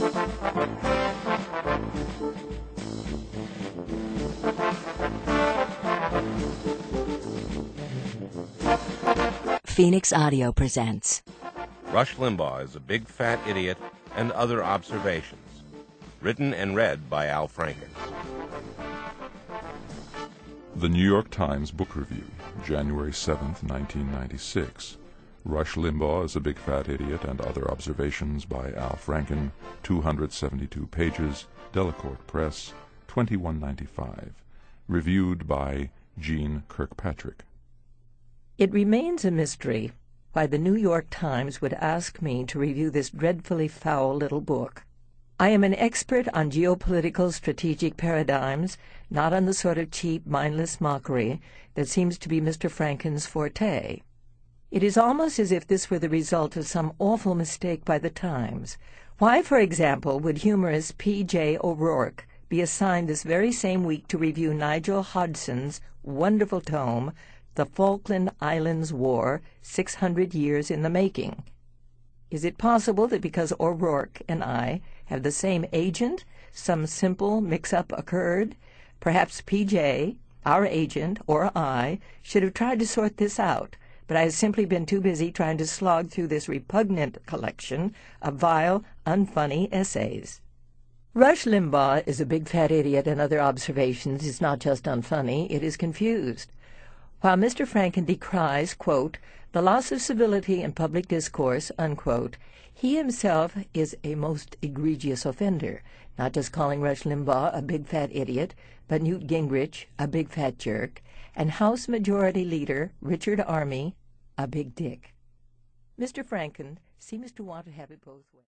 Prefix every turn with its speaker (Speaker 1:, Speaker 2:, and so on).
Speaker 1: Phoenix Audio presents
Speaker 2: Rush Limbaugh is a Big Fat Idiot and Other Observations. Written and read by Al Franken.
Speaker 3: The New York Times Book Review, January 7th, 1996. Rush Limbaugh is a Big Fat Idiot and Other Observations by Al Franken, 272 pages, Delacorte Press, $21.95. Reviewed by Jean Kirkpatrick.
Speaker 4: It remains a mystery why the New York Times would ask me to review this dreadfully foul little book. I am an expert on geopolitical strategic paradigms, not on the sort of cheap, mindless mockery that seems to be Mr. Franken's forte. It is almost as if this were the result of some awful mistake by the Times. Why, for example, would humorist P.J. O'Rourke be assigned this very same week to review Nigel Hodgson's wonderful tome, The Falkland Islands War, 600 Years in the Making? Is it possible that because O'Rourke and I have the same agent, some simple mix-up occurred? Perhaps P.J., our agent, or I, should have tried to sort this out, but I have simply been too busy trying to slog through this repugnant collection of vile, unfunny essays. Rush Limbaugh is a Big Fat Idiot and Other Observations is not just unfunny, it is confused. While Mr. Franken decries, quote, the loss of civility in public discourse, unquote, he himself is a most egregious offender, not just calling Rush Limbaugh a big fat idiot, but Newt Gingrich a big fat jerk, and House Majority Leader Richard Army a big dick. Mr. Franken seems to want to have it both ways.